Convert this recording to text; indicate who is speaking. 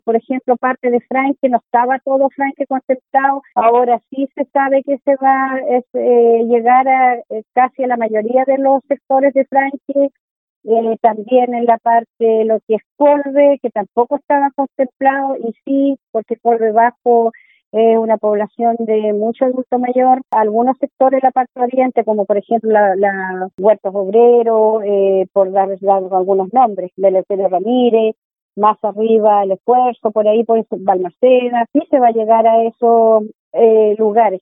Speaker 1: por ejemplo, parte de Franque, no estaba todo Franque contemplado, ahora sí se sabe que se va a llegar a casi a la mayoría de los sectores de Franque. También en la parte lo que es Colbe, que tampoco estaba contemplado, y sí, porque Colbe Bajo es una población de mucho adulto mayor. Algunos sectores de la parte oriente, como por ejemplo la Huertos Obreros, por dar algunos nombres, Beleterio Ramírez, más arriba El Esfuerzo, por ahí por Balmaceda, sí se va a llegar a esos lugares.